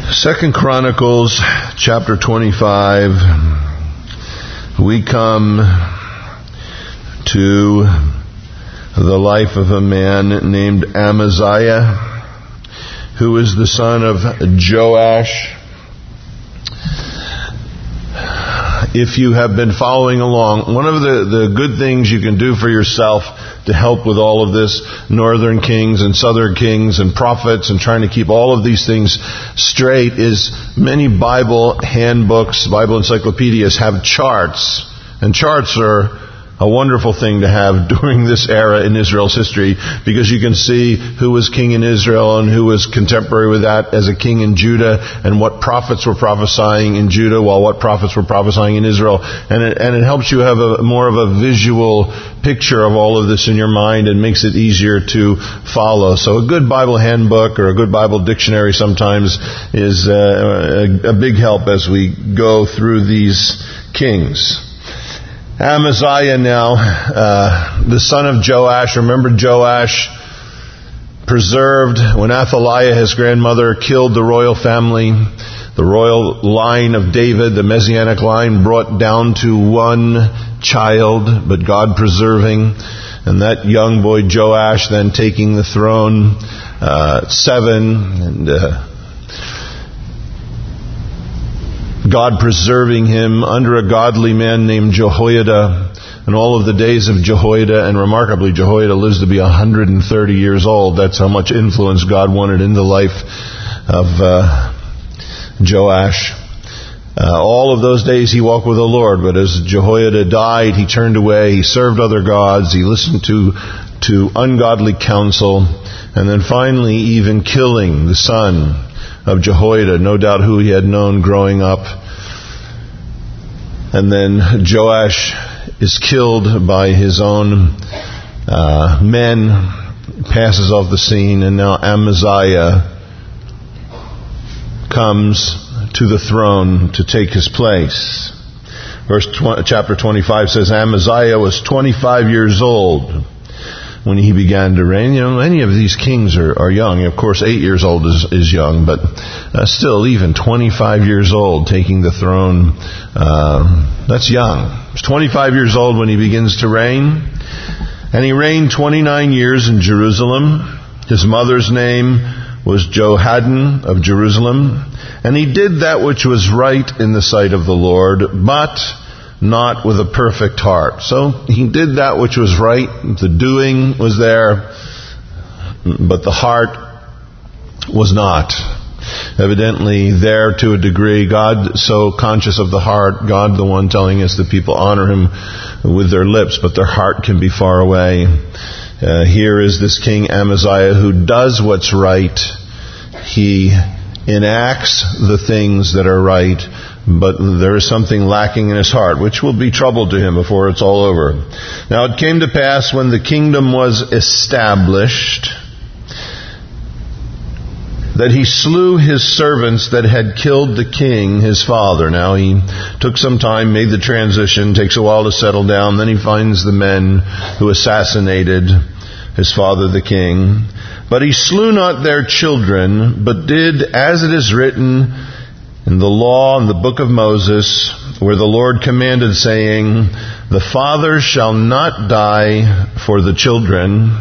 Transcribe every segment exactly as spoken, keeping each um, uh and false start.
Second Chronicles chapter twenty-five, we come to the life of a man named Amaziah, who is the son of Joash. If you have been following along, one of the, the good things you can do for yourself to help with all of this, northern kings and southern kings and prophets and trying to keep all of these things straight, is many Bible handbooks, Bible encyclopedias have charts. And charts are a wonderful thing to have during this era in Israel's history, because you can see who was king in Israel and who was contemporary with that as a king in Judah, and what prophets were prophesying in Judah while what prophets were prophesying in Israel. And it, and it helps you have a more of a visual picture of all of this in your mind and makes it easier to follow. So a good Bible handbook or a good Bible dictionary sometimes is uh, a, a big help as we go through these kings. Amaziah now, uh, the son of Joash. Remember, Joash preserved, when Athaliah, his grandmother, killed the royal family, the royal line of David, the Messianic line, brought down to one child, but God preserving. And that young boy Joash then taking the throne, uh, seven, and uh, God preserving him under a godly man named Jehoiada, and all of the days of Jehoiada, and remarkably Jehoiada lives to be one hundred thirty years old. That's how much influence God wanted in the life of uh, Joash. Uh, all of those days he walked with the Lord, but as Jehoiada died, he turned away, he served other gods, he listened to, to ungodly counsel, and then finally even killing the son of Jehoiada, no doubt who he had known growing up. And then Joash is killed by his own uh, men, passes off the scene, and now Amaziah comes to the throne to take his place. Verse tw- chapter twenty-five says, Amaziah was twenty-five years old when he began to reign. You know, many of these kings are, are young. Of course, eight years old is, is young, but uh, still, even twenty-five years old taking the throne, uh, that's young. He's twenty-five years old when he begins to reign. And he reigned twenty-nine years in Jerusalem. His mother's name was Jehoaddan of Jerusalem. And he did that which was right in the sight of the Lord, but not with a perfect heart. So he did that which was right. The doing was there, but the heart was not. Evidently there to a degree. God so conscious of the heart. God the one telling us that people honor Him with their lips, but their heart can be far away. Uh, here is this king Amaziah who does what's right. He enacts the things that are right, but there is something lacking in his heart, which will be trouble to him before it's all over. Now it came to pass, when the kingdom was established, that he slew his servants that had killed the king, his father. Now he took some time, made the transition, takes a while to settle down. Then he finds the men who assassinated his father the king. But he slew not their children, but did as it is written in the law in the book of Moses, where the Lord commanded, saying, the father shall not die for the children.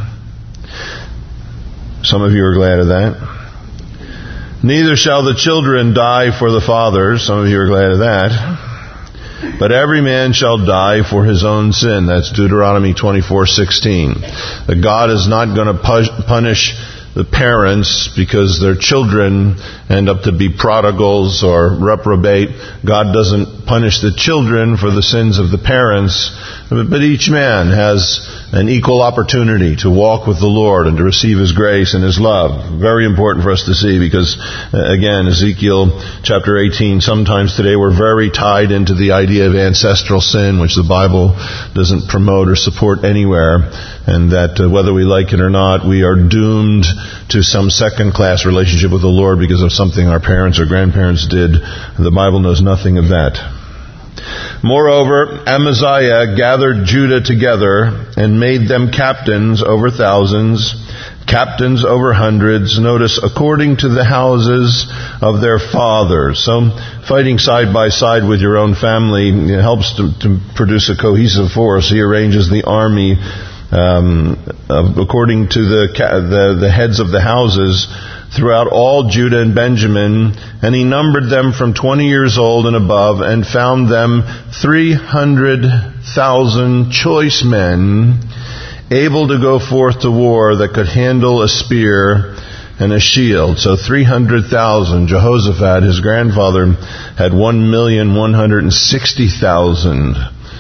Some of you are glad of that. Neither shall the children die for the fathers. Some of you are glad of that. But every man shall die for his own sin. That's Deuteronomy twenty-four sixteen. That God is not going to punish the parents because their children end up to be prodigals or reprobate. God doesn't punish the children for the sins of the parents, but each man has an equal opportunity to walk with the Lord and to receive His grace and His love. Very important for us to see, because again, Ezekiel chapter eighteen, sometimes today we're very tied into the idea of ancestral sin, which the Bible doesn't promote or support anywhere, and that uh, whether we like it or not, we are doomed to some second-class relationship with the Lord because of something our parents or grandparents did. The Bible knows nothing of that. Moreover, Amaziah gathered Judah together and made them captains over thousands, captains over hundreds. Notice, according to the houses of their fathers. So fighting side by side with your own family helps to, to produce a cohesive force. He arranges the army um, uh, according to the, the the heads of the houses throughout all Judah and Benjamin, and he numbered them from twenty years old and above, and found them three hundred thousand choice men, able to go forth to war, that could handle a spear and a shield. So three hundred thousand. Jehoshaphat, his grandfather, had one million one hundred sixty thousand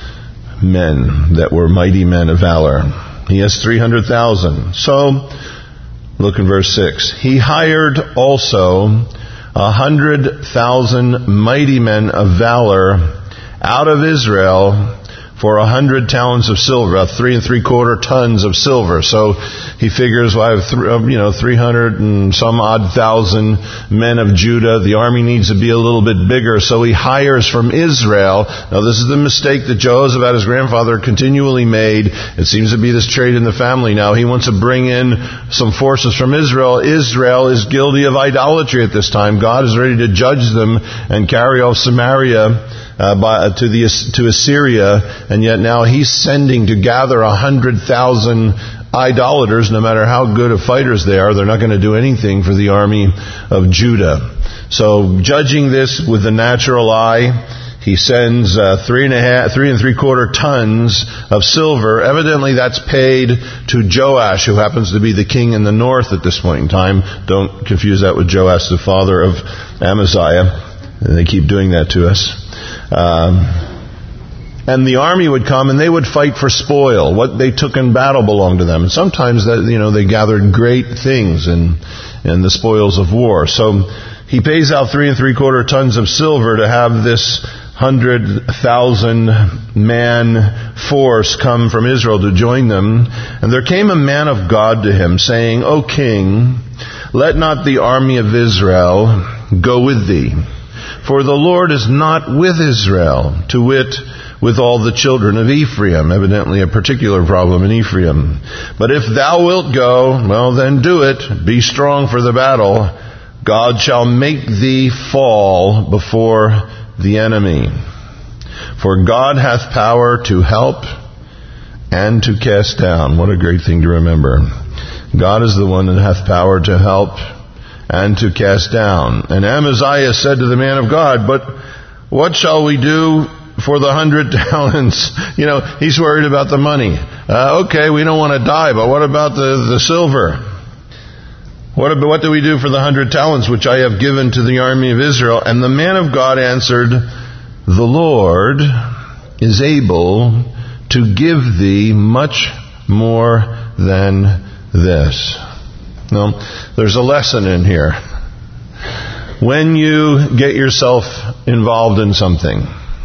men that were mighty men of valor. He has three hundred thousand. So, look in verse six. He hired also a hundred thousand mighty men of valor out of Israel for a hundred talents of silver, about three and three quarter tons of silver. So he figures, well, I have th- you know three hundred and some odd thousand men of Judah. The army needs to be a little bit bigger, so he hires from Israel. Now, this is the mistake that Jehoshaphat, his grandfather, continually made. It seems to be this trait in the family now. He wants to bring in some forces from Israel. Israel is guilty of idolatry at this time. God is ready to judge them and carry off Samaria Uh, by, to the to Assyria, and yet now he's sending to gather a hundred thousand idolaters. No matter how good of fighters they are, they're not going to do anything for the army of Judah. So, judging this with the natural eye, he sends uh, three and a half, three and three quarter tons of silver. Evidently, that's paid to Joash, who happens to be the king in the north at this point in time. Don't confuse that with Joash, the father of Amaziah. And they keep doing that to us. Um, and the army would come and they would fight for spoil. What they took in battle belonged to them. And sometimes that, you know, they gathered great things in, in the spoils of war. So he pays out three and three quarter tons of silver to have this hundred thousand man force come from Israel to join them. And there came a man of God to him, saying, O king, let not the army of Israel go with thee. For the Lord is not with Israel, to wit, with all the children of Ephraim. Evidently a particular problem in Ephraim. But if thou wilt go, well then do it. Be strong for the battle. God shall make thee fall before the enemy. For God hath power to help and to cast down. What a great thing to remember. God is the one that hath power to help and to cast down. And Amaziah said to the man of God, but what shall we do for the hundred talents? You know, he's worried about the money. Uh, okay, we don't want to die, but what about the, the silver? What, about, what do we do for the hundred talents which I have given to the army of Israel? And the man of God answered, the Lord is able to give thee much more than this. No, there's a lesson in here. When you get yourself involved in something,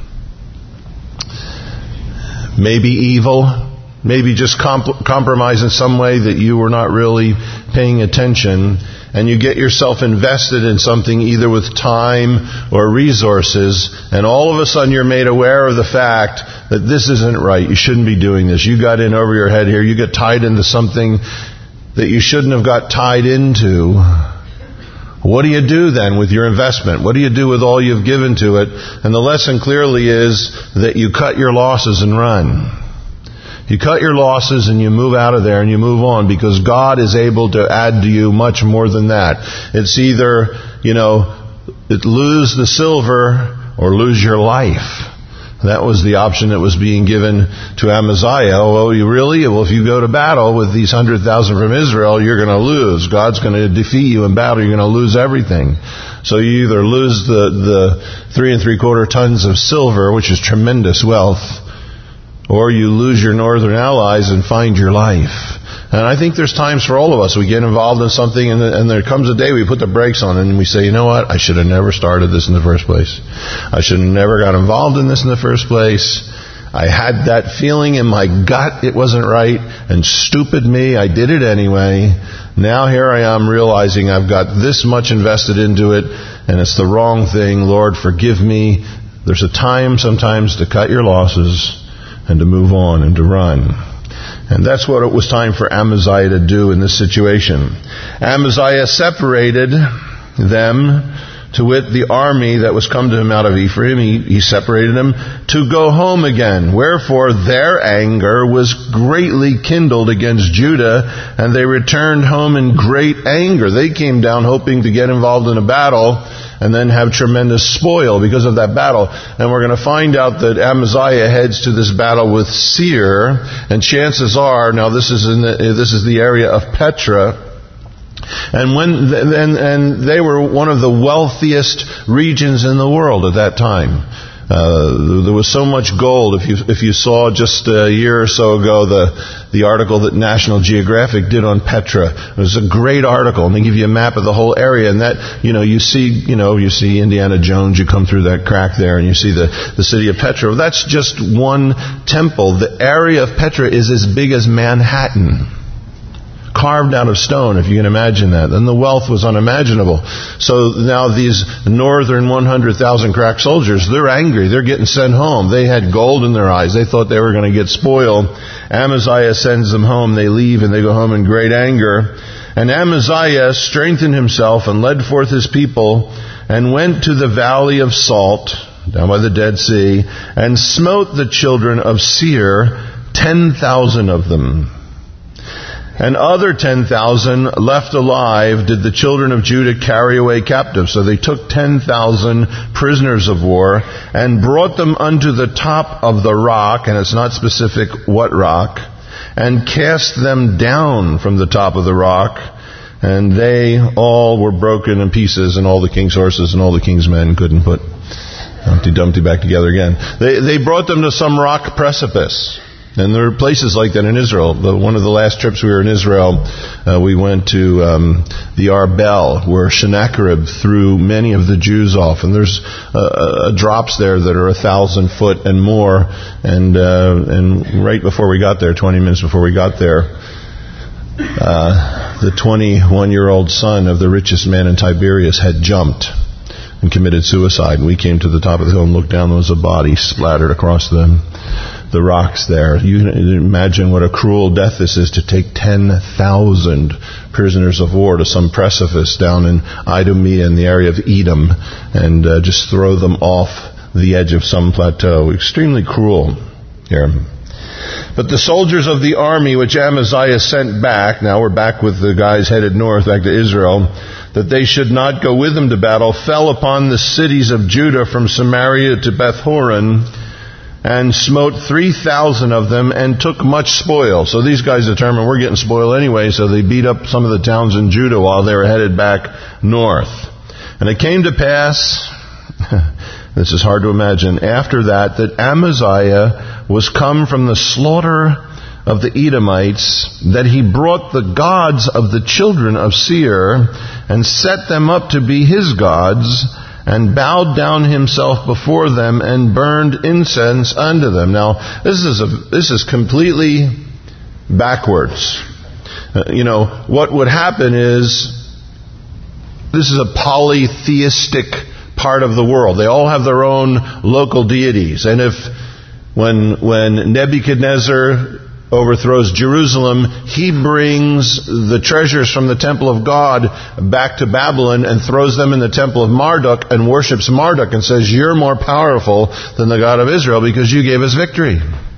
maybe evil, maybe just comp- compromise in some way that you were not really paying attention, and you get yourself invested in something either with time or resources, and all of a sudden you're made aware of the fact that this isn't right. You shouldn't be doing this. You got in over your head here. You get tied into something that you shouldn't have got tied into. What do you do then with your investment? What do you do with all you've given to it? And the lesson clearly is that you cut your losses and run. You cut your losses and you move out of there and you move on, because God is able to add to you much more than that. It's either, you know, it lose the silver or lose your life. That was the option that was being given to Amaziah. Oh, you really? Well, if you go to battle with these hundred thousand from Israel, you're going to lose. God's going to defeat you in battle. You're going to lose everything. So you either lose the, the three and three quarter tons of silver, which is tremendous wealth, or you lose your northern allies and find your life. And I think there's times for all of us, we get involved in something and, and there comes a day we put the brakes on it and we say, you know what, I should have never started this in the first place. I should have never got involved in this in the first place. I had that feeling in my gut it wasn't right, and stupid me, I did it anyway. Now here I am realizing I've got this much invested into it and it's the wrong thing. Lord, forgive me. There's a time sometimes to cut your losses and to move on and to run. And that's what it was time for Amaziah to do in this situation. Amaziah separated them, to wit, the army that was come to him out of Ephraim. He, he separated them to go home again. Wherefore their anger was greatly kindled against Judah, and they returned home in great anger. They came down hoping to get involved in a battle and then have tremendous spoil because of that battle. And we're going to find out that Amaziah heads to this battle with Seir, and chances are, now this is in the, this is the area of Petra. And when and, and they were one of the wealthiest regions in the world at that time. Uh, there was so much gold. If you if you saw just a year or so ago the the article that National Geographic did on Petra, it was a great article, and they give you a map of the whole area. And that you know you see you know you see Indiana Jones. You come through that crack there, and you see the the city of Petra. That's just one temple. The area of Petra is as big as Manhattan, carved out of stone, if you can imagine that. And the wealth was unimaginable. So now these northern one hundred thousand crack soldiers, they're angry. They're getting sent home. They had gold in their eyes. They thought they were going to get spoiled. Amaziah sends them home. They leave and they go home in great anger. And Amaziah strengthened himself and led forth his people and went to the valley of Salt, down by the Dead Sea, and smote the children of Seir, ten thousand of them. And other ten thousand left alive did the children of Judah carry away captive. So they took ten thousand prisoners of war and brought them unto the top of the rock, and it's not specific what rock, and cast them down from the top of the rock. And they all were broken in pieces, and all the king's horses and all the king's men couldn't put Humpty Dumpty back together again. They, they brought them to some rock precipice. And there are places like that in Israel. The, one of the last trips we were in Israel, uh, we went to um, the Arbel, where Sennacherib threw many of the Jews off. And there's uh, uh, drops there that are a thousand foot and more. And uh, and right before we got there, twenty minutes before we got there, uh, the twenty-one-year-old son of the richest man in Tiberias had jumped and committed suicide. And we came to the top of the hill and looked down. There was a body splattered across the the rocks there. You can imagine what a cruel death this is, to take ten thousand prisoners of war to some precipice down in Idumea in the area of Edom and uh, just throw them off the edge of some plateau. Extremely cruel here. But the soldiers of the army which Amaziah sent back, now we're back with the guys headed north, back to Israel, that they should not go with him to battle, fell upon the cities of Judah from Samaria to Beth-horon, and smote three thousand of them, and took much spoil. So these guys determined, we're getting spoil anyway, so they beat up some of the towns in Judah while they were headed back north. And it came to pass, this is hard to imagine, after that, that Amaziah was come from the slaughter of the Edomites, that he brought the gods of the children of Seir, and set them up to be his gods, and bowed down himself before them, and burned incense unto them. Now, this is a, this is completely backwards. Uh, you know, what would happen is, this is a polytheistic part of the world. They all have their own local deities. And if, when, when Nebuchadnezzar overthrows Jerusalem, he brings the treasures from the temple of God back to Babylon and throws them in the temple of Marduk and worships Marduk and says, you're more powerful than the God of Israel because you gave us victory.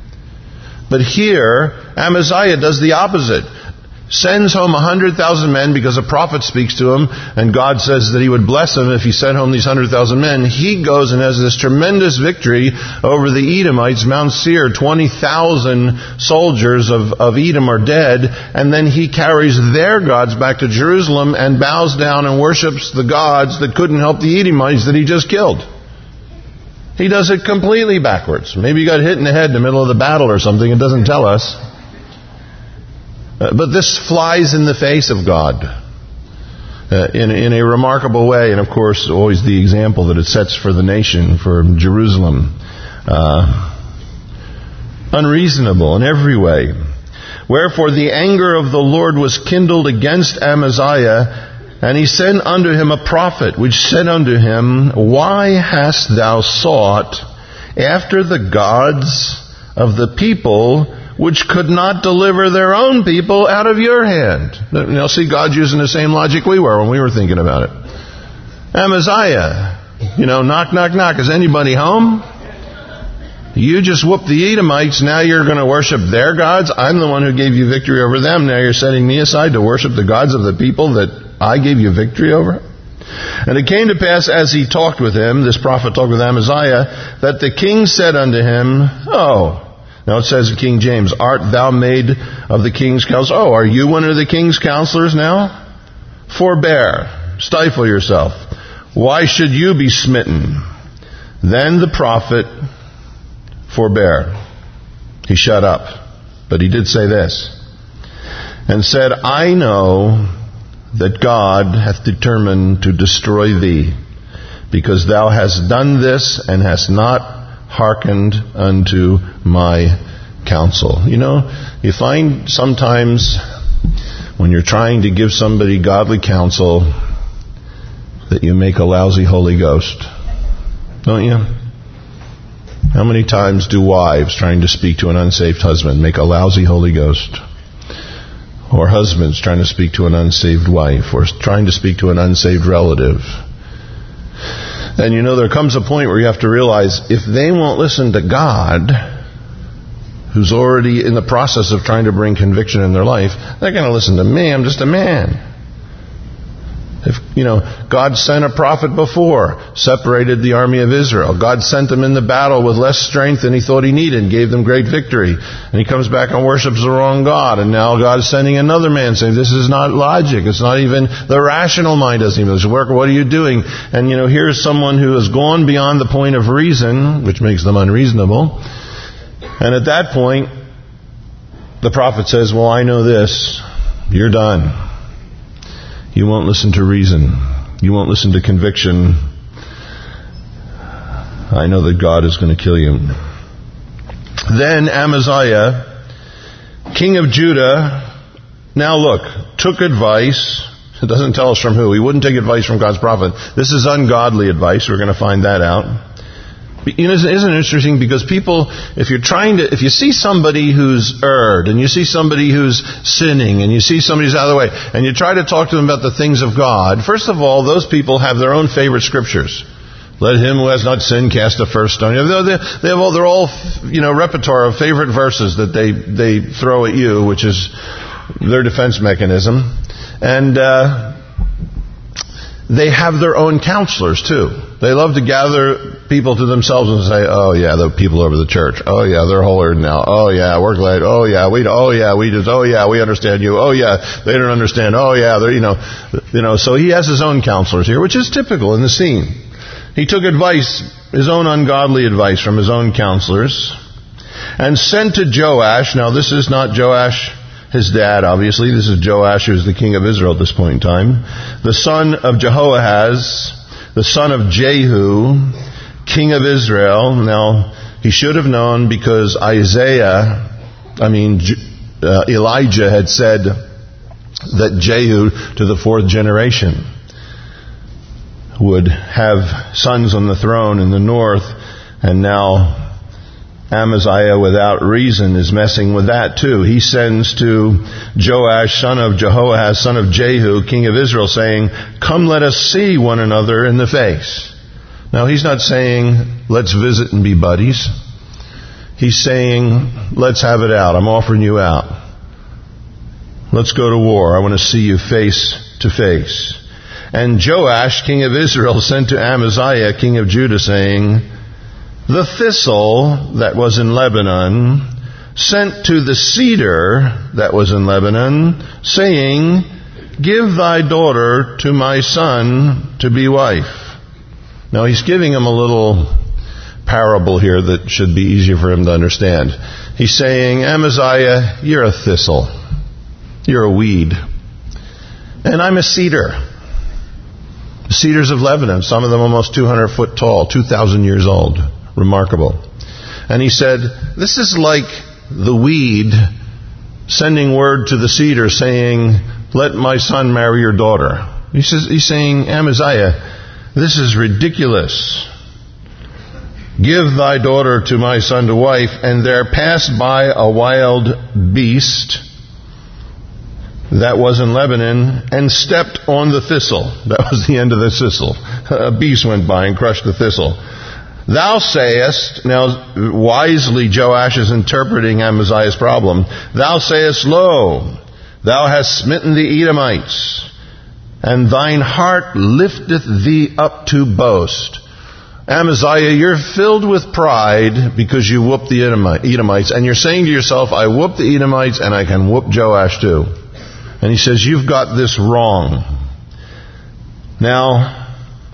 But here, Amaziah does the opposite. Sends home a hundred thousand men because a prophet speaks to him, and God says that he would bless him if he sent home these hundred thousand men. He goes and has this tremendous victory over the Edomites, Mount Seir. Twenty thousand soldiers of, of Edom are dead, and then he carries their gods back to Jerusalem and bows down and worships the gods that couldn't help the Edomites that he just killed. He does it completely backwards. Maybe he got hit in the head in the middle of the battle or something. It doesn't tell us. Uh, but this flies in the face of God uh, in, in a remarkable way. And of course, always the example that it sets for the nation, for Jerusalem. Uh, unreasonable in every way. Wherefore the anger of the Lord was kindled against Amaziah, and he sent unto him a prophet, which said unto him, why hast thou sought after the gods of the people which could not deliver their own people out of your hand. Now see, God's using the same logic we were when we were thinking about it. Amaziah, you know, knock, knock, knock. Is anybody home? You just whooped the Edomites. Now you're going to worship their gods? I'm the one who gave you victory over them. Now you're setting me aside to worship the gods of the people that I gave you victory over? And it came to pass, as he talked with him, this prophet talked with Amaziah, that the king said unto him, Oh, now it says in King James, art thou made of the king's counsel? Oh, are you one of the king's counselors now? Forbear, stifle yourself. Why should you be smitten? Then the prophet forbear. He shut up. But he did say this, and said, I know that God hath determined to destroy thee, because thou hast done this, and hast not hearkened unto my counsel. You know, you find sometimes when you're trying to give somebody godly counsel that you make a lousy Holy Ghost. Don't you? How many times do wives trying to speak to an unsaved husband make a lousy Holy Ghost? Or husbands trying to speak to an unsaved wife, or trying to speak to an unsaved relative. And you know, there comes a point where you have to realize, if they won't listen to God, who's already in the process of trying to bring conviction in their life, they're going to listen to me. I'm just a man. If, you know, God sent a prophet before, separated the army of Israel. God sent them in the battle with less strength than he thought he needed, and gave them great victory. And he comes back and worships the wrong God. And now God is sending another man saying, this is not logic. It's not even, the rational mind doesn't even work. What are you doing? And you know, here's someone who has gone beyond the point of reason, which makes them unreasonable. And at that point, the prophet says, well, I know this. You're done. You won't listen to reason. You won't listen to conviction. I know that God is going to kill you. Then Amaziah, king of Judah, now look, took advice. It doesn't tell us from who. He wouldn't take advice from God's prophet. This is ungodly advice. We're going to find that out. You know, isn't it interesting? Because people, if you're trying to, if you see somebody who's erred, and you see somebody who's sinning, and you see somebody who's out of the way, and you try to talk to them about the things of God, first of all, those people have their own favorite scriptures. Let him who has not sinned cast the first stone. You know, they have all, they're all, you know, repertoire of favorite verses that they, they throw at you, which is their defense mechanism. And, uh, they have their own counselors too. They love to gather people to themselves and say, oh yeah, the people over the church. Oh yeah, they're holier now. Oh yeah, we're glad. Oh yeah, we, oh yeah, we just, oh yeah, we understand you. Oh yeah, they don't understand. Oh yeah, they're, you know, you know, so he has his own counselors here, which is typical in the scene. He took advice, his own ungodly advice from his own counselors, and sent to Joash. Now this is not Joash, his dad, obviously. This is Joash, who's the king of Israel at this point in time. The son of Jehoahaz, the son of Jehu, king of Israel. Now, he should have known, because Isaiah, I mean, uh, Elijah had said that Jehu, to the fourth generation, would have sons on the throne in the north. And now Amaziah, without reason, is messing with that too. He sends to Joash, son of Jehoahaz, son of Jehu, king of Israel, saying, come, let us see one another in the face. Now, he's not saying, let's visit and be buddies. He's saying, let's have it out. I'm offering you out. Let's go to war. I want to see you face to face. And Joash, king of Israel, sent to Amaziah, king of Judah, saying, the thistle that was in Lebanon sent to the cedar that was in Lebanon, saying, give thy daughter to my son to be wife. Now he's giving him a little parable here that should be easier for him to understand. He's saying, Amaziah, you're a thistle. You're a weed. And I'm a cedar. The cedars of Lebanon, some of them almost two hundred foot tall, two thousand years old. Remarkable. And he said, this is like the weed sending word to the cedar saying, let my son marry your daughter. He says, he's saying, Amaziah, this is ridiculous. Give thy daughter to my son to wife. And there passed by a wild beast that was in Lebanon, and stepped on the thistle. That was the end of the thistle. A beast went by and crushed the thistle. Thou sayest, now wisely Joash is interpreting Amaziah's problem. Thou sayest, lo, thou hast smitten the Edomites, and thine heart lifteth thee up to boast. Amaziah, you're filled with pride because you whooped the Edomites, and you're saying to yourself, I whooped the Edomites and I can whoop Joash too. And he says, you've got this wrong. Now,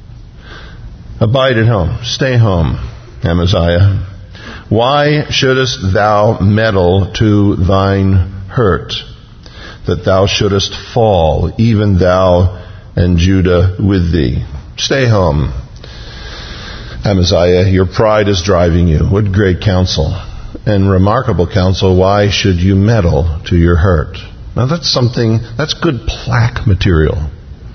abide at home. Stay home, Amaziah. Why shouldest thou meddle to thine hurt, that thou shouldest fall, even thou and Judah with thee? Stay home, Amaziah. Your pride is driving you. What great counsel, and remarkable counsel. Why should you meddle to your hurt? Now that's something, that's good plaque material.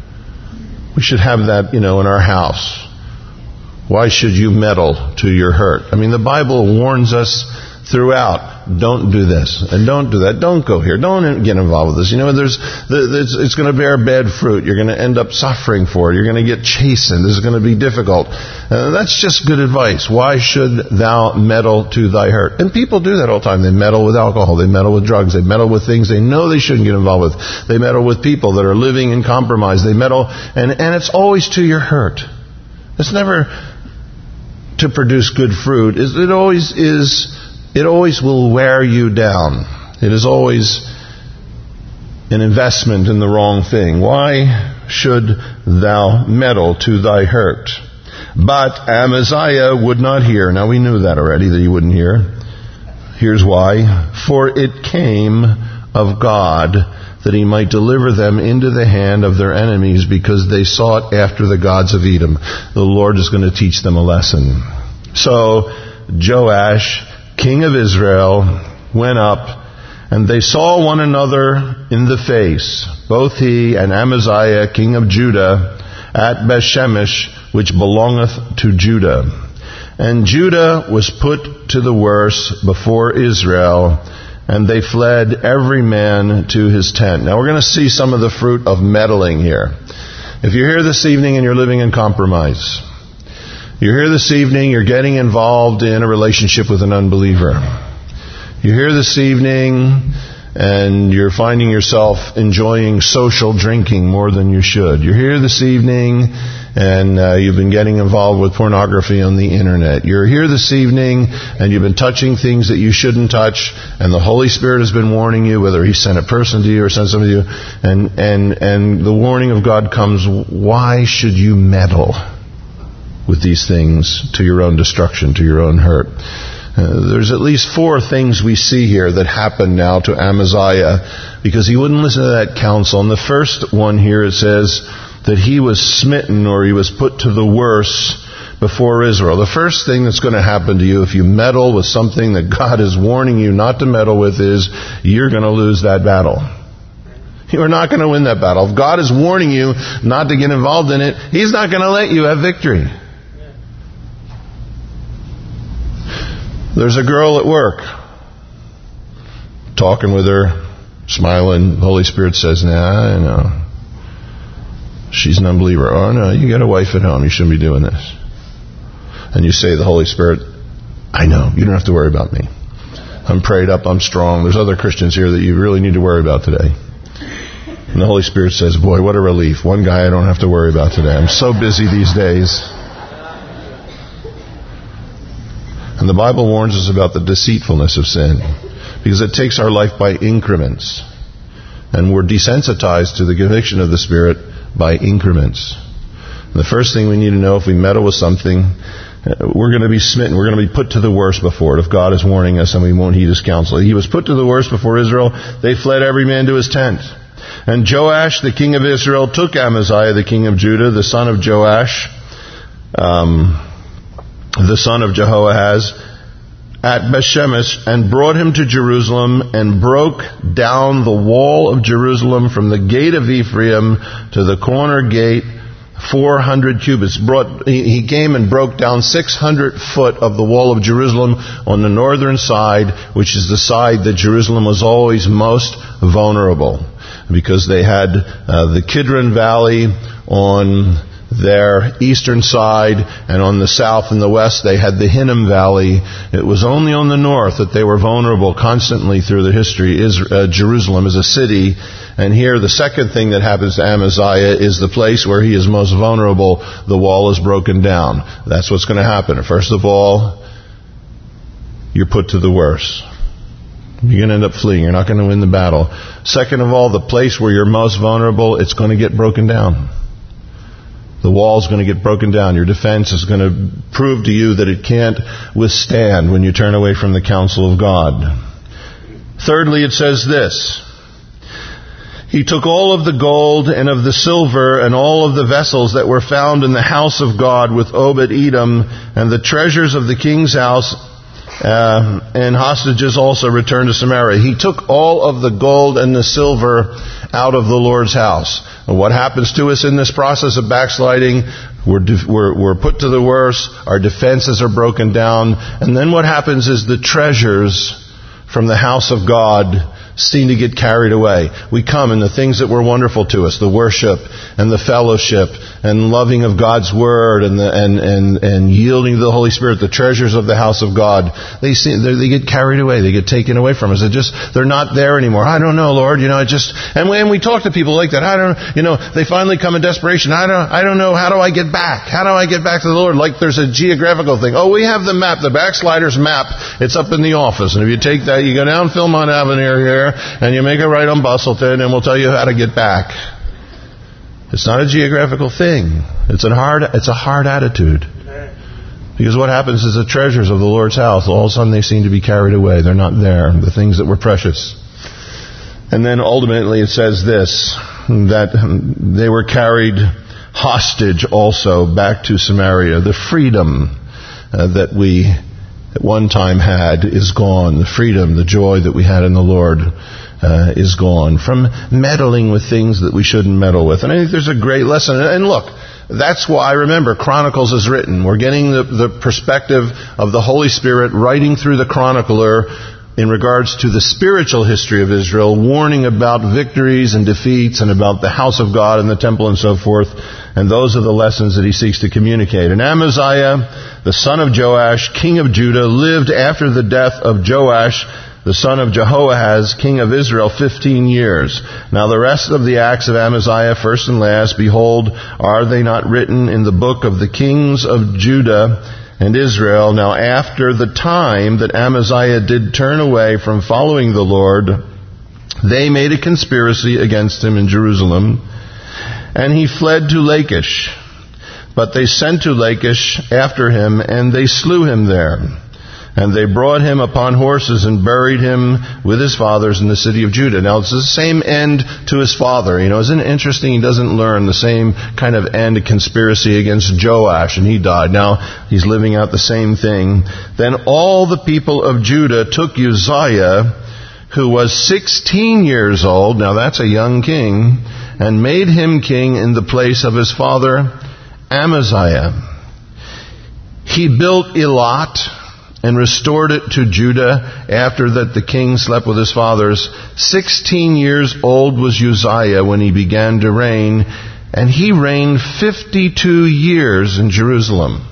We should have that, you know, in our house. Why should you meddle to your hurt? I mean, the Bible warns us throughout, don't do this, and don't do that, don't go here, don't get involved with this. You know, there's, there's it's going to bear bad fruit. You're going to end up suffering for it. You're going to get chastened. This is going to be difficult. Uh, that's just good advice. Why should thou meddle to thy hurt? And people do that all the time. They meddle with alcohol. They meddle with drugs. They meddle with things they know they shouldn't get involved with. They meddle with people that are living in compromise. They meddle, and, and it's always to your hurt. It's never to produce good fruit. It always is. It always will wear you down. It is always an investment in the wrong thing. Why should thou meddle to thy hurt? But Amaziah would not hear. Now we knew that already, that he wouldn't hear. Here's why. For it came of God that he might deliver them into the hand of their enemies, because they sought after the gods of Edom. The Lord is going to teach them a lesson. So Joash, king of Israel, went up, and they saw one another in the face, both he and Amaziah, king of Judah, at Bethshemesh, which belongeth to Judah. And Judah was put to the worse before Israel, and they fled every man to his tent. Now we're going to see some of the fruit of meddling here. If you're here this evening and you're living in compromise, you're here this evening, you're getting involved in a relationship with an unbeliever. You're here this evening and you're finding yourself enjoying social drinking more than you should. You're here this evening and uh, you've been getting involved with pornography on the internet. You're here this evening and you've been touching things that you shouldn't touch, and the Holy Spirit has been warning you, whether He sent a person to you or sent somebody to you, and, and, and the warning of God comes, why should you meddle with these things to your own destruction, to your own hurt? Uh, there's at least four things we see here that happened now to Amaziah because he wouldn't listen to that counsel. And the first one here, it says that he was smitten, or he was put to the worse before Israel. The first thing that's going to happen to you if you meddle with something that God is warning you not to meddle with is you're going to lose that battle. You're not going to win that battle. If God is warning you not to get involved in it, He's not going to let you have victory. There's a girl at work, talking with her, smiling. The Holy Spirit says, nah, no. She's an unbeliever. Oh, no, you got a wife at home. You shouldn't be doing this. And you say to the Holy Spirit, I know. You don't have to worry about me. I'm prayed up. I'm strong. There's other Christians here that you really need to worry about today. And the Holy Spirit says, boy, what a relief. One guy I don't have to worry about today. I'm so busy these days. And the Bible warns us about the deceitfulness of sin, because it takes our life by increments. And we're desensitized to the conviction of the Spirit by increments. And the first thing we need to know, if we meddle with something, we're going to be smitten. We're going to be put to the worst before it. If God is warning us and we won't heed His counsel. He was put to the worst before Israel. They fled every man to his tent. And Joash, the king of Israel, took Amaziah, the king of Judah, the son of Joash, um... the son of Jehoahaz, at Bethshemesh, and brought him to Jerusalem, and broke down the wall of Jerusalem from the gate of Ephraim to the corner gate four hundred cubits. Brought, he came and broke down six hundred foot of the wall of Jerusalem on the northern side, which is the side that Jerusalem was always most vulnerable, because they had uh, the Kidron Valley on their eastern side, and on the south and the west they had the Hinnom Valley. It was only on the north that they were vulnerable constantly through the history. Israel, uh, Jerusalem is a city, and here the second thing that happens to Amaziah is the place where he is most vulnerable. The wall is broken down. That's what's going to happen. First of all, you're put to the worst. You're going to end up fleeing. You're not going to win the battle. Second of all, the place where you're most vulnerable, it's going to get broken down. The wall's going to get broken down. Your defense is going to prove to you that it can't withstand when you turn away from the counsel of God. Thirdly, it says this: he took all of the gold and of the silver and all of the vessels that were found in the house of God with Obed-Edom, and the treasures of the king's house, uh, and hostages also returned to Samaria. He took all of the gold and the silver out of the Lord's house. And what happens to us in this process of backsliding? We're, de- we're, we're put to the worst. Our defenses are broken down. And then what happens is the treasures from the house of God seem to get carried away. We come, and the things that were wonderful to us, the worship and the fellowship and loving of God's Word and the, and, and, and yielding to the Holy Spirit, the treasures of the house of God, they see, they get carried away. They get taken away from us. They just, they're not there anymore. I don't know, Lord. You know, I just, and when we talk to people like that, I don't, you know, they finally come in desperation. I don't, I don't know. How do I get back? How do I get back to the Lord? Like there's a geographical thing. Oh, we have the map, the backslider's map. It's up in the office. And if you take that, you go down Philmont Avenue here, and you make a right on Bustleton, and we'll tell you how to get back. It's not a geographical thing. It's a hard, it's a hard attitude. Because what happens is the treasures of the Lord's house, all of a sudden they seem to be carried away. They're not there. The things that were precious. And then ultimately it says this, that they were carried hostage also back to Samaria. The freedom uh, that we at one time had is gone. The freedom, the joy that we had in the Lord uh, is gone. From meddling with things that we shouldn't meddle with. And I think there's a great lesson. And look, that's why, remember, Chronicles is written. We're getting the, the perspective of the Holy Spirit writing through the chronicler in regards to the spiritual history of Israel, warning about victories and defeats and about the house of God and the temple and so forth. And those are the lessons that he seeks to communicate. And Amaziah, the son of Joash, king of Judah, lived after the death of Joash, the son of Jehoahaz, king of Israel, fifteen years. Now the rest of the acts of Amaziah, first and last, behold, are they not written in the book of the kings of Judah and Israel? Now after the time that Amaziah did turn away from following the Lord, they made a conspiracy against him in Jerusalem, and he fled to Lachish. But they sent to Lachish after him, and they slew him there. And they brought him upon horses and buried him with his fathers in the city of Judah. Now it's the same end to his father. You know, isn't it interesting? He doesn't learn the same kind of end, a conspiracy against Joash, and he died. Now he's living out the same thing. Then all the people of Judah took Uzziah, who was sixteen years old, now that's a young king, and made him king in the place of his father Amaziah. He built Elat and restored it to Judah after that the king slept with his fathers. Sixteen years old was Uzziah when he began to reign, and he reigned fifty-two years in Jerusalem.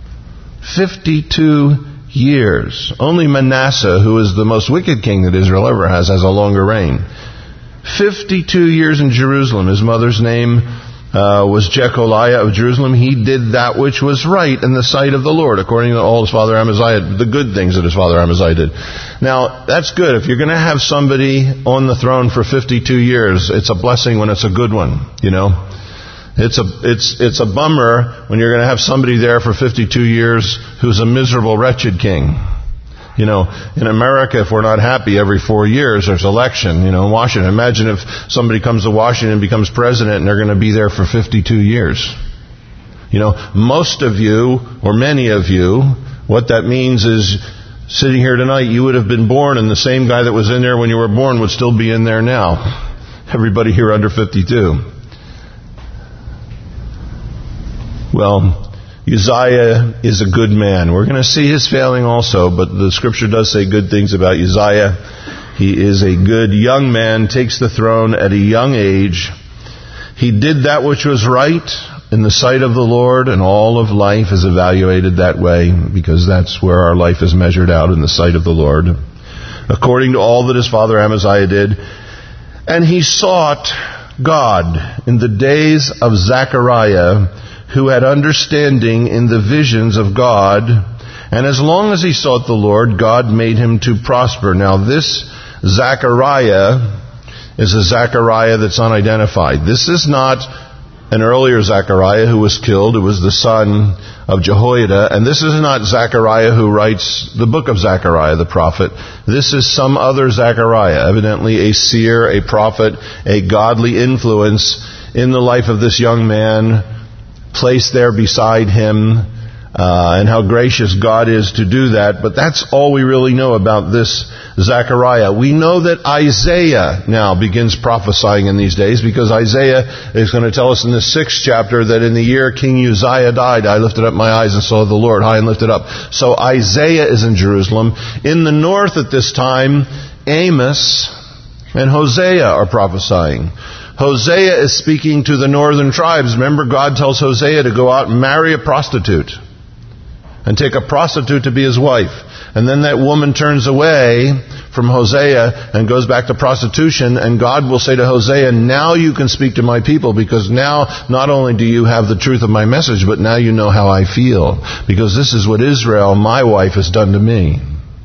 Fifty-two years. Only Manasseh, who is the most wicked king that Israel ever has, has a longer reign. Fifty-two years in Jerusalem. His mother's name Uh, was Jecholiah of Jerusalem. He did that which was right in the sight of the Lord, according to all his father Amaziah, the good things that his father Amaziah did. Now, that's good. If you're going to have somebody on the throne for fifty-two years, it's a blessing when it's a good one, you know. It's a, it's, it's a bummer when you're going to have somebody there for fifty-two years who's a miserable, wretched king. You know, in America, if we're not happy every four years, there's election, you know, in Washington. Imagine if somebody comes to Washington and becomes president and they're going to be there for fifty-two years. You know, most of you, or many of you, what that means is, sitting here tonight, you would have been born and the same guy that was in there when you were born would still be in there now. Everybody here under fifty-two. Well, Uzziah is a good man. We're going to see his failing also, but the scripture does say good things about Uzziah. He is a good young man, takes the throne at a young age. He did that which was right in the sight of the Lord, and all of life is evaluated that way, because that's where our life is measured out, in the sight of the Lord, according to all that his father Amaziah did. And he sought God in the days of Zechariah, who had understanding in the visions of God. And as long as he sought the Lord, God made him to prosper. Now this Zechariah is a Zechariah that's unidentified. This is not an earlier Zechariah who was killed. It was the son of Jehoiada. And this is not Zechariah who writes the book of Zechariah, the prophet. This is some other Zechariah, evidently a seer, a prophet, a godly influence in the life of this young man, placed there beside him, uh, and how gracious God is to do that. But that's all we really know about this Zechariah. We know that Isaiah now begins prophesying in these days, because Isaiah is going to tell us in the sixth chapter that in the year King Uzziah died, I lifted up my eyes and saw the Lord high and lifted up. So Isaiah is in Jerusalem. In the north at this time, Amos and Hosea are prophesying. Hosea is speaking to the northern tribes. Remember, God tells Hosea to go out and marry a prostitute and take a prostitute to be his wife. And then that woman turns away from Hosea and goes back to prostitution, and God will say to Hosea, now you can speak to my people, because now not only do you have the truth of my message, but now you know how I feel, because this is what Israel, my wife, has done to me.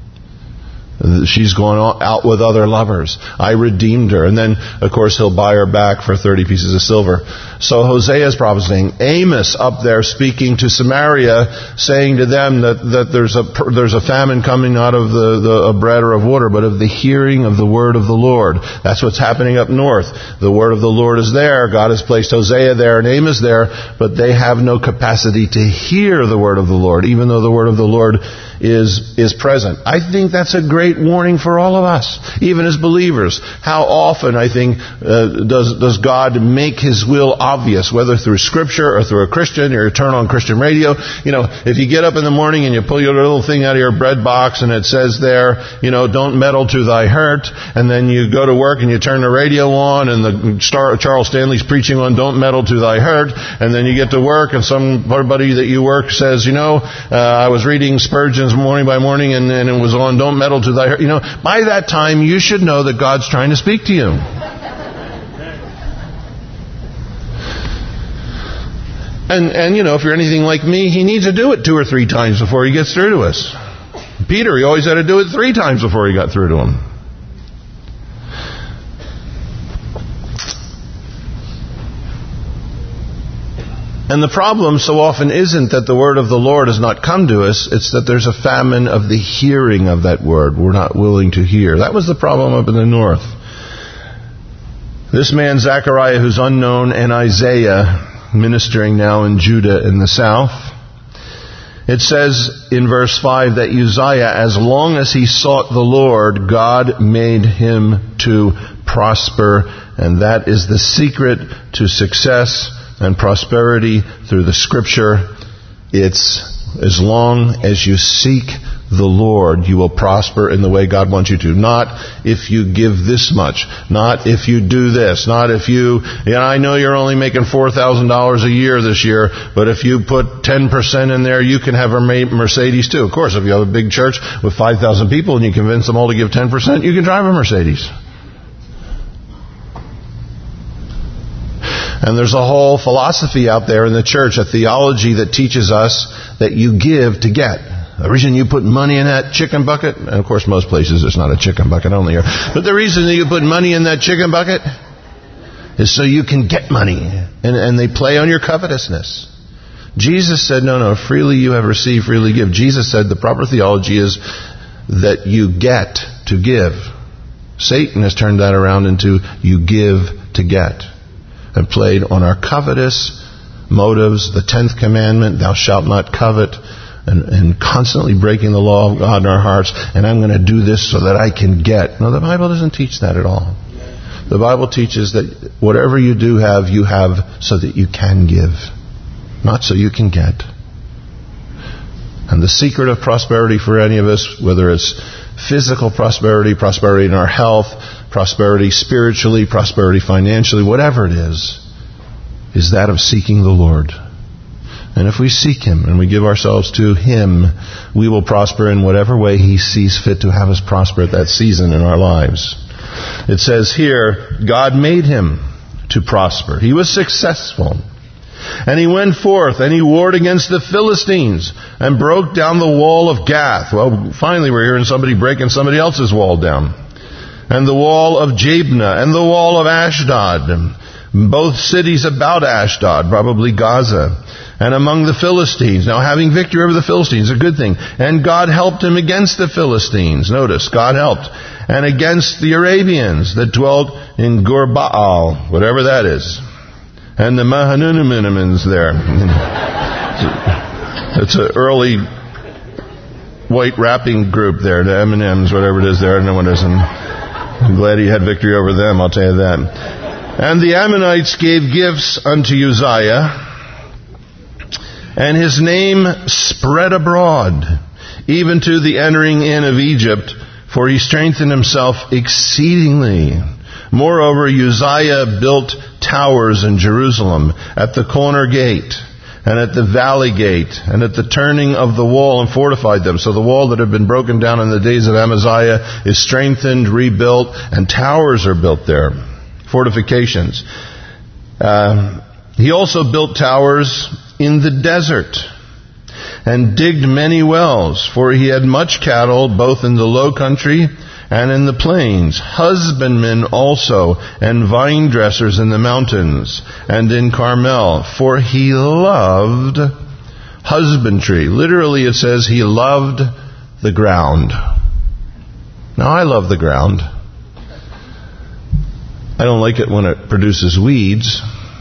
She's gone out with other lovers. I redeemed her. And then, of course, he'll buy her back for thirty pieces of silver. So Hosea is prophesying. Amos up there speaking to Samaria, saying to them that, that there's a there's a famine coming, not of the, the of bread or of water, but of the hearing of the word of the Lord. That's what's happening up north. The word of the Lord is there. God has placed Hosea there and Amos there, but they have no capacity to hear the word of the Lord, even though the word of the Lord is is present. I think that's a great warning for all of us, even as believers. How often, I think, uh, does does God make His will obvious, whether through Scripture or through a Christian, or you turn on Christian radio. You know, if you get up in the morning and you pull your little thing out of your bread box and it says there, you know, don't meddle to thy hurt, and then you go to work and you turn the radio on and the star, Charles Stanley's preaching on don't meddle to thy hurt, and then you get to work and somebody that you work says, you know, uh, I was reading Spurgeon morning by morning, and, and it was on don't meddle to thy hurt. You know, by that time you should know that God's trying to speak to you. And and you know, if you're anything like me, He needs to do it two or three times before He gets through to us. Peter, he always had to do it three times before He got through to him. And the problem so often isn't that the word of the Lord has not come to us, it's that there's a famine of the hearing of that word. We're not willing to hear. That was the problem up in the north. This man Zechariah, who's unknown, and Isaiah, ministering now in Judah in the south. It says in verse five that Uzziah, as long as he sought the Lord, God made him to prosper. And that is the secret to success and prosperity through the Scripture. It's as long as you seek the Lord, you will prosper in the way God wants you to. Not if you give this much. Not if you do this. Not if you, you know, I know you're only making four thousand dollars a year this year, but if you put ten percent in there, you can have a Mercedes too. Of course, if you have a big church with five thousand people and you convince them all to give ten percent, you can drive a Mercedes. And there's a whole philosophy out there in the church, a theology that teaches us that you give to get. The reason you put money in that chicken bucket, and of course most places it's not a chicken bucket only here, but the reason that you put money in that chicken bucket is so you can get money. And, and they play on your covetousness. Jesus said, no, no, freely you have received, freely give. Jesus said the proper theology is that you get to give. Satan has turned that around into you give to get. And played on our covetous motives, the tenth commandment, thou shalt not covet, and, and constantly breaking the law of God in our hearts, and I'm going to do this so that I can get. No, the Bible doesn't teach that at all. The Bible teaches that whatever you do have, you have so that you can give. not so you can get. And the secret of prosperity for any of us, whether it's physical prosperity, prosperity in our health, prosperity spiritually, prosperity financially, whatever it is, is that of seeking the Lord. And if we seek Him and we give ourselves to Him, we will prosper in whatever way He sees fit to have us prosper at that season in our lives. It says here, God made him to prosper. He was successful. And he went forth and he warred against the Philistines and broke down the wall of Gath. Well, finally we're hearing somebody breaking somebody else's wall down. And the wall of Jabneh and the wall of Ashdod. Both cities about Ashdod, probably Gaza. And among the Philistines. Now, having victory over the Philistines is a good thing. And God helped him against the Philistines. Notice, God helped. And against the Arabians that dwelt in Gur-Baal, whatever that is. And the Mahanunimins there. It's an early white rapping group there, the M and M's, whatever it is there. I don't know what it is. I'm glad he had victory over them, I'll tell you that. And the Ammonites gave gifts unto Uzziah, and his name spread abroad, even to the entering in of Egypt, for he strengthened himself exceedingly. Moreover, Uzziah built towers in Jerusalem, at the corner gate, and at the valley gate, and at the turning of the wall, and fortified them. So the wall that had been broken down in the days of Amaziah is strengthened, rebuilt, and towers are built there. Fortifications. Uh, he also built towers in the desert, and digged many wells, for he had much cattle, both in the low country and in the plains, husbandmen also, and vine dressers in the mountains, and in Carmel, for he loved husbandry. Literally it says he loved the ground. Now I love the ground. I don't like it when it produces weeds.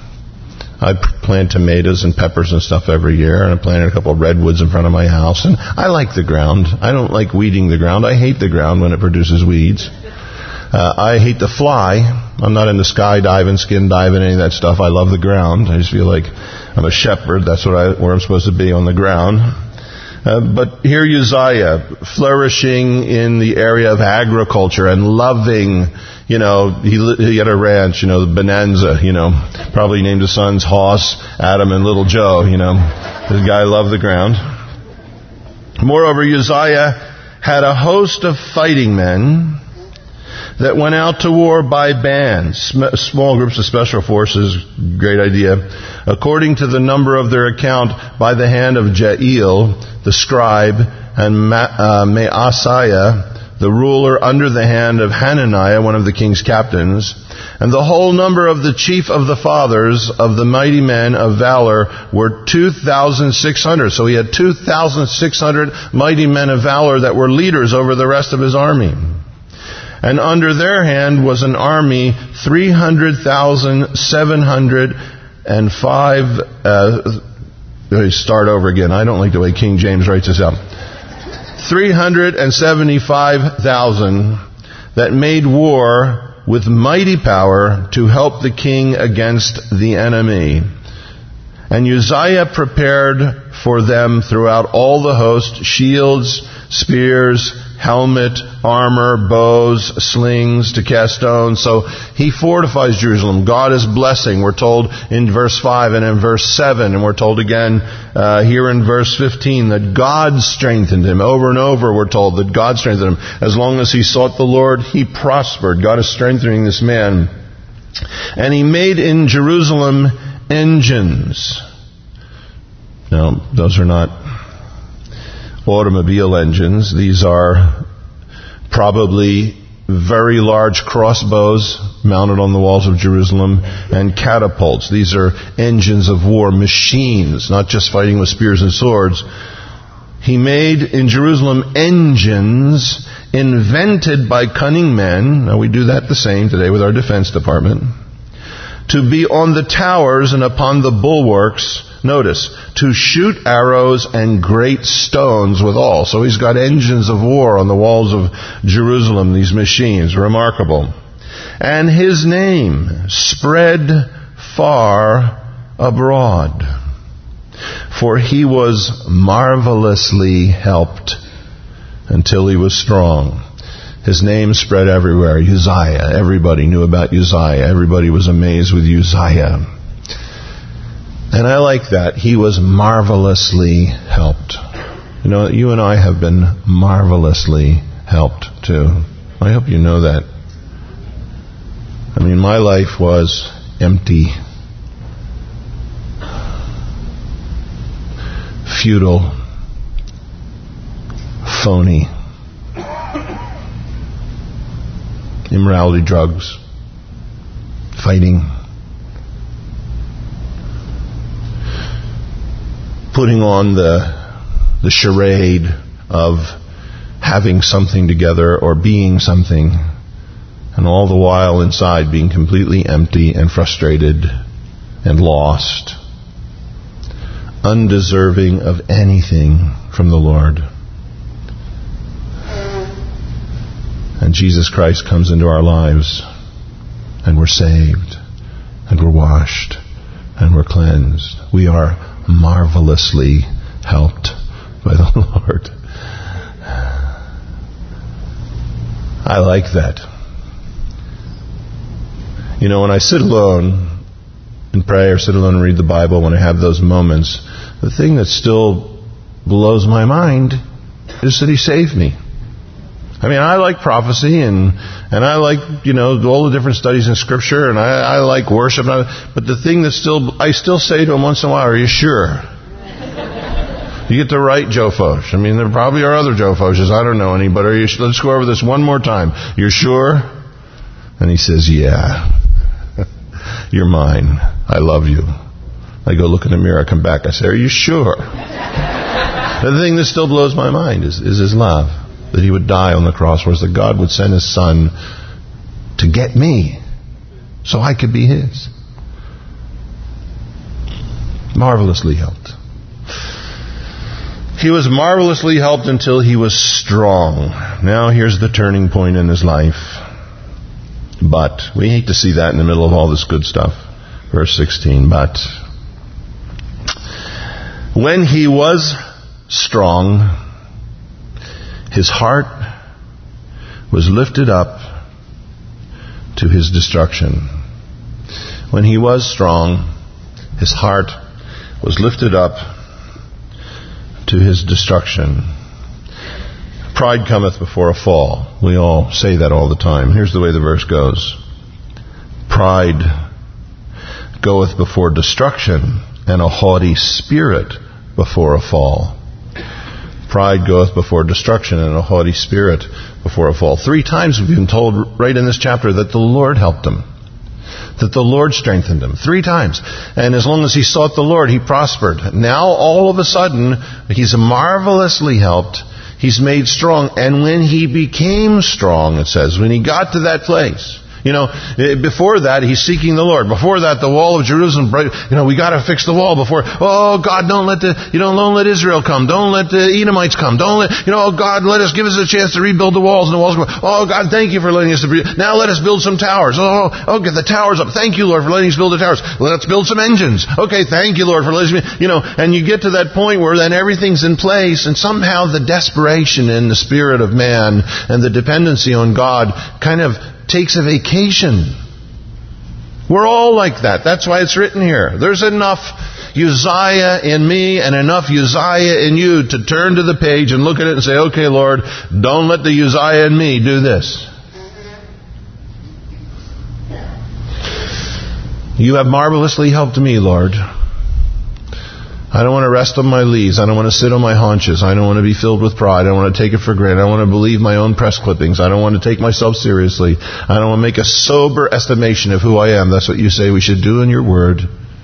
I plant tomatoes and peppers and stuff every year, and I planted a couple of redwoods in front of my house, and I like the ground. I don't like weeding the ground. I hate the ground when it produces weeds. Uh, I hate to fly. I'm not into skydiving, skin diving, any of that stuff. I love the ground. I just feel like I'm a shepherd. That's what I, where I'm supposed to be, on the ground. Uh, but here Uzziah, flourishing in the area of agriculture and loving, you know, he he had a ranch, you know, the Bonanza, you know, probably named his sons Hoss, Adam, and Little Joe, you know. This guy loved the ground. Moreover, Uzziah had a host of fighting men that went out to war by bands, small groups of special forces, great idea, according to the number of their account, by the hand of Jael, the scribe, and Ma- uh, Maaseiah, the ruler, under the hand of Hananiah, one of the king's captains. And the whole number of the chief of the fathers of the mighty men of valor were two thousand six hundred. So he had two thousand six hundred mighty men of valor that were leaders over the rest of his army. And under their hand was an army, three hundred thousand seven hundred five, uh, let me start over again. I don't like the way King James writes this out. three hundred seventy-five thousand that made war with mighty power to help the king against the enemy. And Uzziah prepared for them throughout all the host shields, spears, helmet, armor, bows, slings to cast stones. So he fortifies Jerusalem. God is blessing. We're told in verse five and in verse seven, and we're told again uh, here in verse fifteen that God strengthened him. Over and over we're told that God strengthened him. As long as he sought the Lord, he prospered. God is strengthening this man. And he made in Jerusalem engines. Now, those are not automobile engines. These are probably very large crossbows mounted on the walls of Jerusalem, and catapults. These are engines of war, machines, not just fighting with spears and swords. He made in Jerusalem engines invented by cunning men. Now we do that the same today with our Defense Department. To be on the towers and upon the bulwarks. Notice, to shoot arrows and great stones withal. So he's got engines of war on the walls of Jerusalem, these machines. Remarkable. And his name spread far abroad. For he was marvelously helped until he was strong. His name spread everywhere. Uzziah. Everybody knew about Uzziah. Everybody was amazed with Uzziah. And I like that. He was marvelously helped. You know, you and I have been marvelously helped too. I hope you know that. I mean, my life was empty, futile, phony, immorality, drugs, fighting, putting on the the charade of having something together or being something, and all the while inside being completely empty and frustrated and lost, undeserving of anything from the Lord. And Jesus Christ comes into our lives, and we're saved, and we're washed, and we're cleansed. We are marvelously helped by the Lord. I like that. You know, when I sit alone and pray or sit alone and read the Bible, when I have those moments, the thing that still blows my mind is that He saved me. I mean, I like prophecy and and I like, you know, all the different studies in Scripture, and I, I like worship. But the thing that still, I still say to Him once in a while, are you sure? You get the right Joe Foch. I mean, there probably are other Joe Foches. I don't know any, but are you? Let's go over this one more time. You're sure? And He says, yeah. You're mine. I love you. I go look in the mirror. I come back. I say, are you sure? The thing that still blows my mind is, is His love. That He would die on the cross, whereas that God would send His Son to get me so I could be His. Marvelously helped. He was marvelously helped until he was strong. Now here's the turning point in his life. But, we hate to see that in the middle of all this good stuff. Verse sixteen, but when he was strong, his heart was lifted up to his destruction. When he was strong, his heart was lifted up to his destruction. Pride cometh before a fall. We all say that all the time. Here's the way the verse goes. Pride goeth before destruction, and a haughty spirit before a fall. Pride goeth before destruction, and a haughty spirit before a fall. Three times we've been told right in this chapter that the Lord helped him. That the Lord strengthened him. Three times. And as long as he sought the Lord, he prospered. Now, all of a sudden, he's marvelously helped. He's made strong. And when he became strong, it says, when he got to that place, you know, before that, he's seeking the Lord. Before that, the wall of Jerusalem, you know, we got to fix the wall before. Oh, God, don't let the, you know, don't let Israel come. Don't let the Edomites come. Don't let, you know, God, let us give us a chance to rebuild the walls and the walls. Oh, God, thank you for letting us. Now let us build some towers. Oh, oh, get the towers up. Thank you, Lord, for letting us build the towers. Let's build some engines. Okay, thank you, Lord, for letting me, you know, and you get to that point where then everything's in place, and somehow the desperation in the spirit of man and the dependency on God kind of takes a vacation. We're all like that. That's why it's written here. There's enough Uzziah in me and enough Uzziah in you to turn to the page and look at it and say, okay, Lord, don't let the Uzziah in me do this. You have marvelously helped me, Lord. I don't want to rest on my leaves. I don't want to sit on my haunches. I don't want to be filled with pride. I don't want to take it for granted. I don't want to believe my own press clippings. I don't want to take myself seriously. I don't want to make a sober estimation of who I am. That's what you say we should do in your word.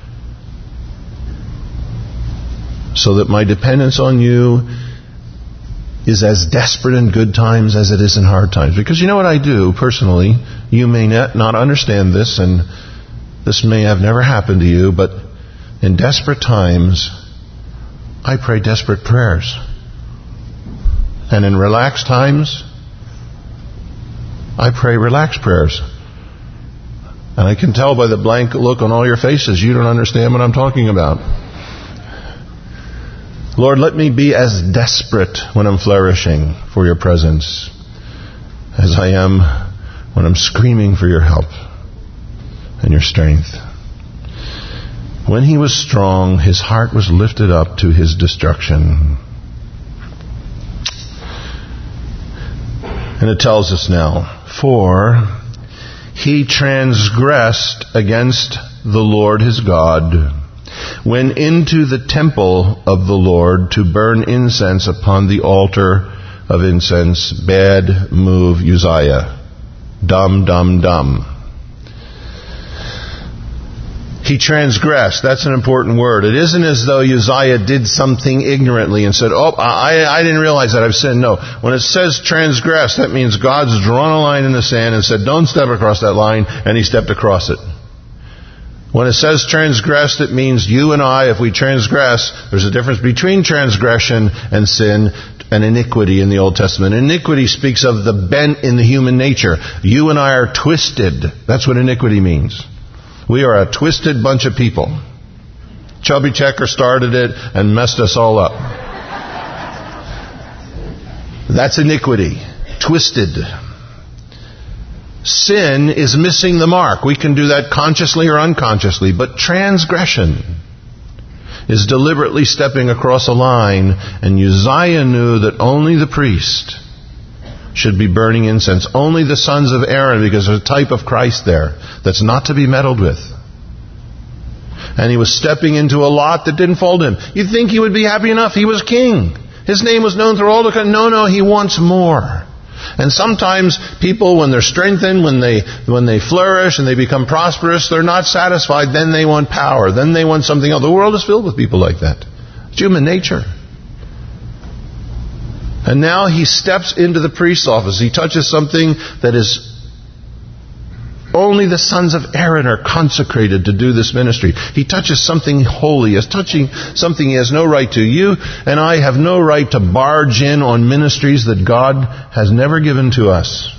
So that my dependence on you is as desperate in good times as it is in hard times. Because you know what I do personally? You may not understand this, and this may have never happened to you, but in desperate times, I pray desperate prayers. And in relaxed times, I pray relaxed prayers. And I can tell by the blank look on all your faces, you don't understand what I'm talking about. Lord, let me be as desperate when I'm flourishing for your presence as I am when I'm screaming for your help and your strength. When he was strong, his heart was lifted up to his destruction. And it tells us now, for he transgressed against the Lord his God, went into the temple of the Lord to burn incense upon the altar of incense. Bad move, Uzziah. Dumb, dumb, dumb. He transgressed. That's an important word. It isn't as though Uzziah did something ignorantly and said, oh, I, I didn't realize that I've sinned. No. When it says transgress, that means God's drawn a line in the sand and said, don't step across that line, and he stepped across it. When it says transgressed, it means you and I, if we transgress, there's a difference between transgression and sin and iniquity in the Old Testament. Iniquity speaks of the bent in the human nature. You and I are twisted. That's what iniquity means. We are a twisted bunch of people. Chubby Checker started it and messed us all up. That's iniquity. Twisted. Sin is missing the mark. We can do that consciously or unconsciously. But transgression is deliberately stepping across a line. And Uzziah knew that only the priest should be burning incense. Only the sons of Aaron, because there's a type of Christ there that's not to be meddled with. And he was stepping into a lot that didn't fall to him. You'd think he would be happy enough. He was king. His name was known through all the country. No, no, he wants more. And sometimes people, when they're strengthened, when they when they flourish and they become prosperous, they're not satisfied. Then they want power. Then they want something else. The world is filled with people like that. It's human nature. And now he steps into the priest's office. He touches something that is only the sons of Aaron are consecrated to do this ministry. He touches something holy. He's touching something he has no right to. You and I have no right to barge in on ministries that God has never given to us.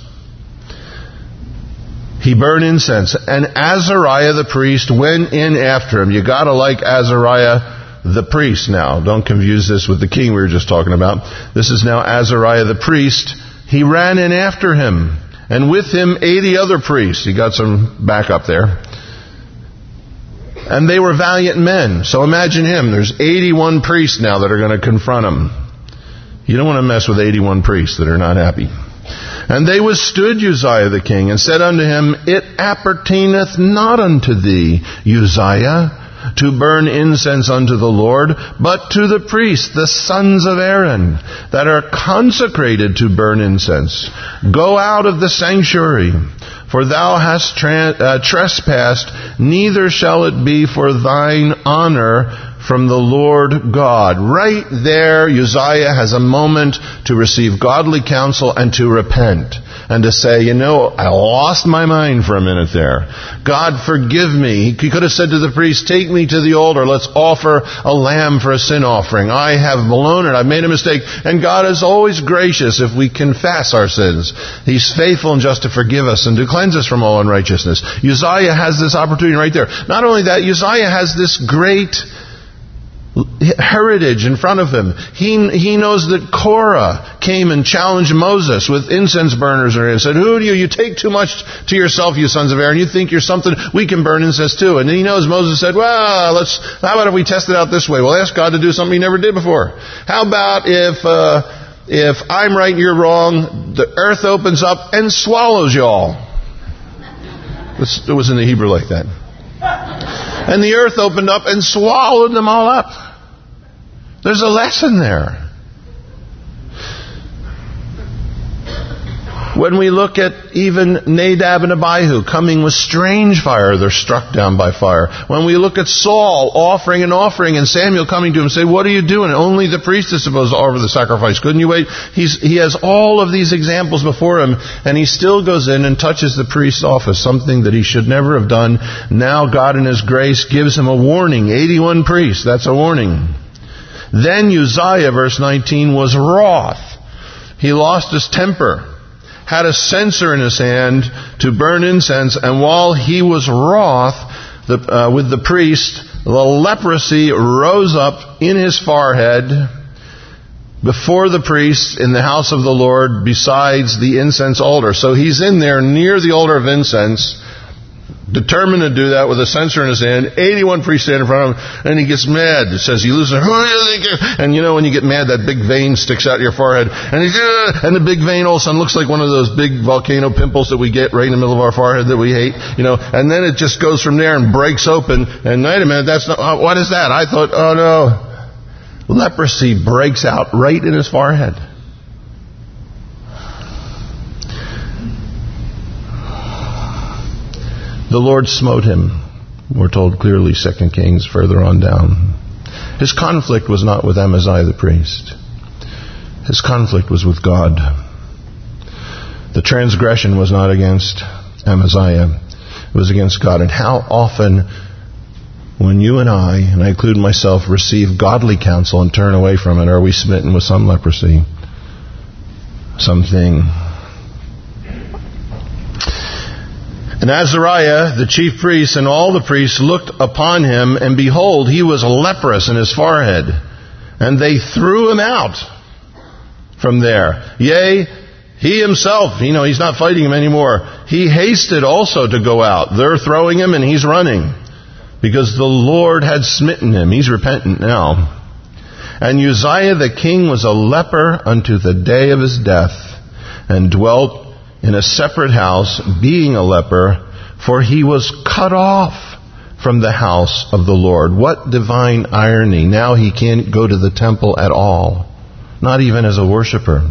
He burned incense. And Azariah the priest went in after him. You gotta like Azariah the priest now. Don't confuse this with the king we were just talking about. This is now Azariah the priest. He ran in after him. And with him eighty other priests. He got some backup there. And they were valiant men. So imagine him. There's eighty-one priests now that are going to confront him. You don't want to mess with eighty-one priests that are not happy. And they withstood Uzziah the king, and said unto him, It appertaineth not unto thee, Uzziah, to burn incense unto the Lord, but to the priests, the sons of Aaron, that are consecrated to burn incense. Go out of the sanctuary, for thou hast tra- uh, trespassed, neither shall it be for thine honor from the Lord God. Right there, Uzziah has a moment to receive godly counsel and to repent. And to say, you know, I lost my mind for a minute there. God, forgive me. He could have said to the priest, take me to the altar. Let's offer a lamb for a sin offering. I have blown it. I've made a mistake. And God is always gracious if we confess our sins. He's faithful and just to forgive us and to cleanse us from all unrighteousness. Uzziah has this opportunity right there. Not only that, Uzziah has this great heritage in front of him. He he knows that Korah came and challenged Moses with incense burners and said, who do you? You take too much to yourself, you sons of Aaron. You think you're something. We can burn incense too. And he knows Moses said, well, let's, how about if we test it out this way? We'll ask God to do something he never did before. How about if, uh, if I'm right and you're wrong, the earth opens up and swallows you all. It was in the Hebrew like that. And the earth opened up and swallowed them all up. There's a lesson there. When we look at even Nadab and Abihu coming with strange fire, they're struck down by fire. When we look at Saul offering an offering and Samuel coming to him and say, what are you doing? Only the priest is supposed to offer the sacrifice. Couldn't you wait? He's, he has all of these examples before him, and he still goes in and touches the priest's office, something that he should never have done. Now God in His grace gives him a warning. eighty-one priests, that's a warning. Then Uzziah, verse nineteen, was wroth. He lost his temper. Had a censer in his hand to burn incense, and while he was wroth the, uh, with the priest, the leprosy rose up in his forehead before the priests in the house of the Lord besides the incense altar. So he's in there near the altar of incense, determined to do that with a censer in his hand. eighty-one priests stand in front of him, and he gets mad. It says he loses, who do you think you're? And you know when you get mad, that big vein sticks out of your forehead. And he's, uh, and the big vein all of a sudden looks like one of those big volcano pimples that we get right in the middle of our forehead that we hate. You know, and then it just goes from there and breaks open. And wait a minute, that's not, uh, what is that? I thought, oh no. Leprosy breaks out right in his forehead. The Lord smote him. We're told clearly, Second Kings, further on down. His conflict was not with Amaziah the priest. His conflict was with God. The transgression was not against Amaziah. It was against God. And how often, when you and I, and I include myself, receive godly counsel and turn away from it, are we smitten with some leprosy? Something. And Azariah, the chief priest, and all the priests looked upon him, and behold, he was leprous in his forehead. And they threw him out from there. Yea, he himself, you know, he's not fighting him anymore. He hasted also to go out. They're throwing him, and he's running, because the Lord had smitten him. He's repentant now. And Uzziah the king was a leper unto the day of his death, and dwelt in a separate house, being a leper, for he was cut off from the house of the Lord. What divine irony. Now he can't go to the temple at all, not even as a worshiper.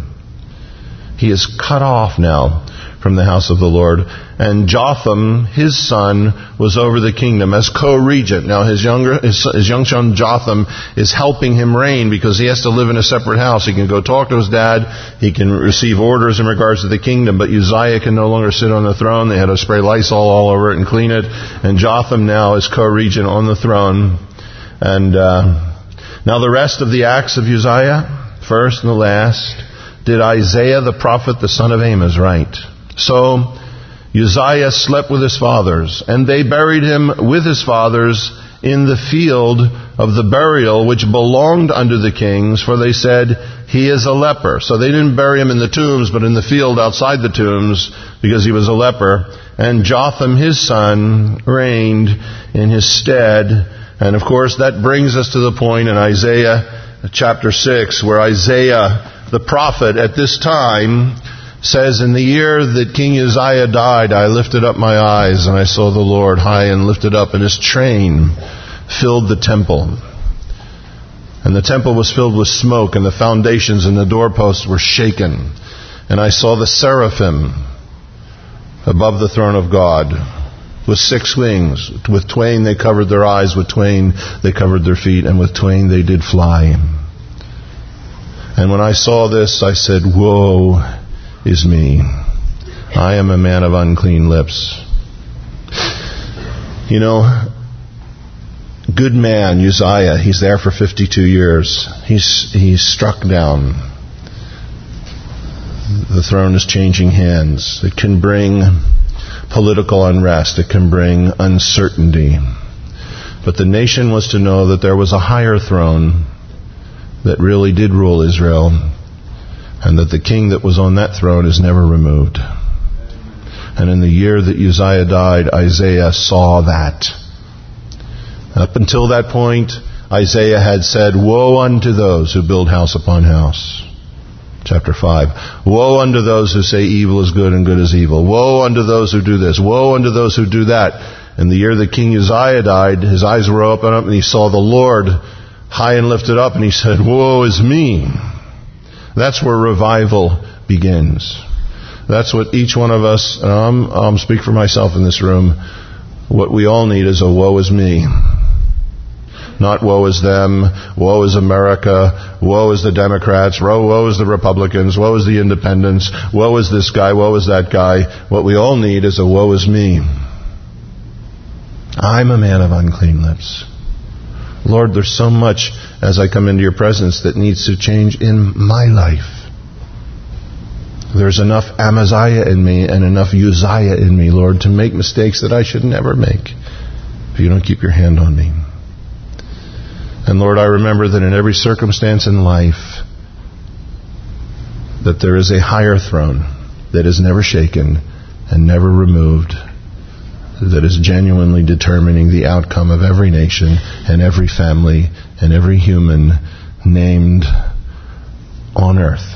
He is cut off now from the house of the Lord. And Jotham, his son, was over the kingdom as co-regent. Now his younger, his, his young son Jotham is helping him reign because he has to live in a separate house. He can go talk to his dad. He can receive orders in regards to the kingdom. But Uzziah can no longer sit on the throne. They had to spray Lysol all over it and clean it. And Jotham now is co-regent on the throne. And uh, now the rest of the acts of Uzziah, first and the last, did Isaiah the prophet, the son of Amos, write. So Uzziah slept with his fathers, and they buried him with his fathers in the field of the burial which belonged unto the kings, for they said, he is a leper. So they didn't bury him in the tombs, but in the field outside the tombs, because he was a leper. And Jotham his son reigned in his stead. And of course that brings us to the point in Isaiah chapter six, where Isaiah the prophet at this time says, in the year that King Uzziah died, I lifted up my eyes, and I saw the Lord high and lifted up, and his train filled the temple. And the temple was filled with smoke, and the foundations and the doorposts were shaken. And I saw the seraphim above the throne of God with six wings. With twain they covered their eyes, with twain they covered their feet, and with twain they did fly. And when I saw this, I said, woe is me. I am a man of unclean lips. You know, good man, Uzziah, he's there for fifty-two years. He's, he's struck down. The throne is changing hands. It can bring political unrest. It can bring uncertainty. But the nation was to know that there was a higher throne that really did rule Israel, and that the king that was on that throne is never removed. And in the year that Uzziah died, Isaiah saw that. Up until that point, Isaiah had said, woe unto those who build house upon house. Chapter five. Woe unto those who say evil is good and good is evil. Woe unto those who do this. Woe unto those who do that. In the year that King Uzziah died, his eyes were opened up and he saw the Lord high and lifted up, and he said, woe is me. That's where revival begins. That's what each one of us, and I'm, I'm speak for myself in this room, what we all need is a woe is me. Not woe is them, woe is America, woe is the Democrats, woe is the Republicans, woe is the independents, woe is this guy, woe is that guy. What we all need is a woe is me. I'm a man of unclean lips. Lord, there's so much as I come into your presence that needs to change in my life. There's enough Amaziah in me and enough Uzziah in me, Lord, to make mistakes that I should never make if you don't keep your hand on me. And Lord, I remember that in every circumstance in life, that there is a higher throne that is never shaken and never removed, that is genuinely determining the outcome of every nation and every family and every human named on earth.